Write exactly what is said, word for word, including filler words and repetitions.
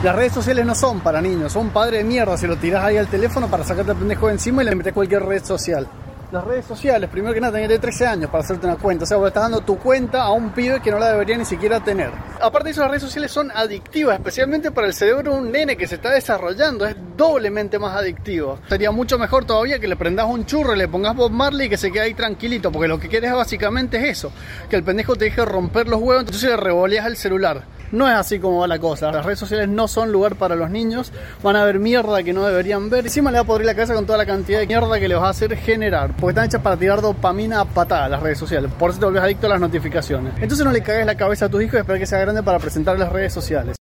Las redes sociales no son para niños, son padre de mierda si lo tirás ahí al teléfono para sacarte el pendejo de encima y le metes cualquier red social. Las redes sociales, primero que nada, tenés que tener trece años para hacerte una cuenta. O sea, vos estás dando tu cuenta a un pibe que no la debería ni siquiera tener. Aparte de eso, las redes sociales son adictivas, especialmente para el cerebro de un nene que se está desarrollando. Es doblemente más adictivo. Sería mucho mejor todavía que le prendas un churro y le pongas Bob Marley y que se quede ahí tranquilito. Porque lo que quieres básicamente es eso, que el pendejo te deje romper los huevos, entonces le revoleas el celular. No es así como va la cosa. Las redes sociales no son lugar para los niños. Van a ver mierda que no deberían ver. Encima le va a podrir la cabeza con toda la cantidad de mierda que le vas a hacer generar. Porque están hechas para tirar dopamina a patada las redes sociales. Por eso te volvés adicto a las notificaciones. Entonces no le cagues la cabeza a tus hijos y espera que sea grande para presentar las redes sociales.